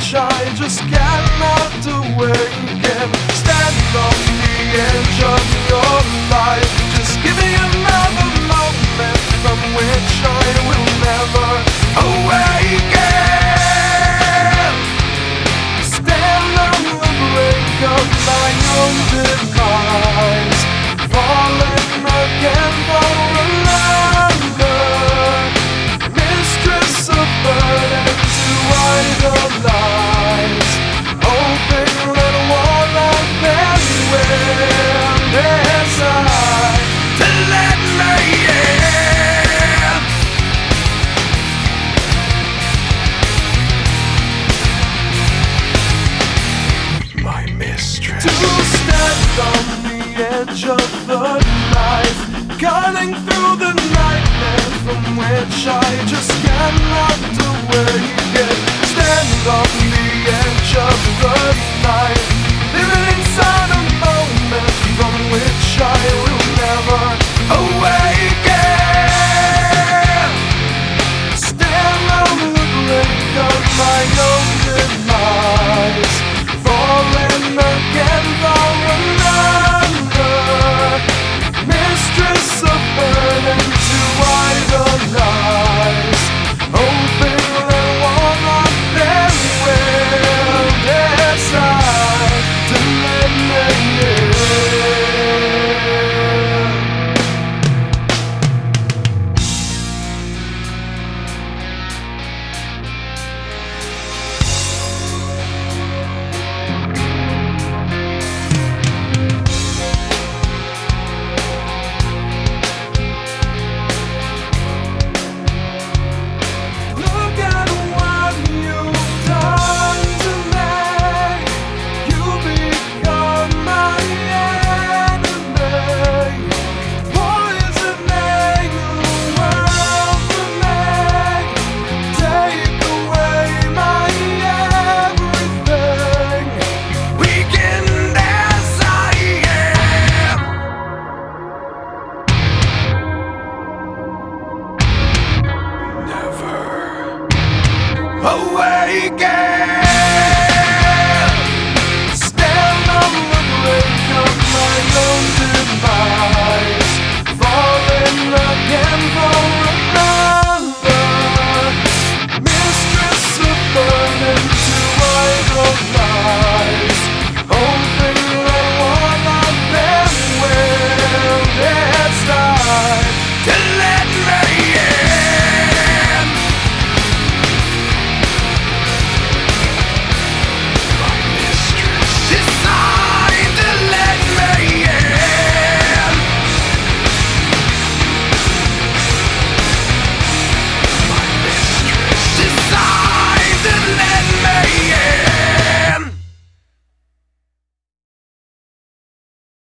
which I just cannot awaken. Stand on the edge of your life. Just give me another moment from which I will never awaken. Stand on the brink of my own demise, falling again for another mistress of burdens to idolize, hoping that one of them will decide to let me in. My mistress. To stand on the edge of the knife, cutting through the nightmare from which I just cannot awaken. Stand on the edge of the knife.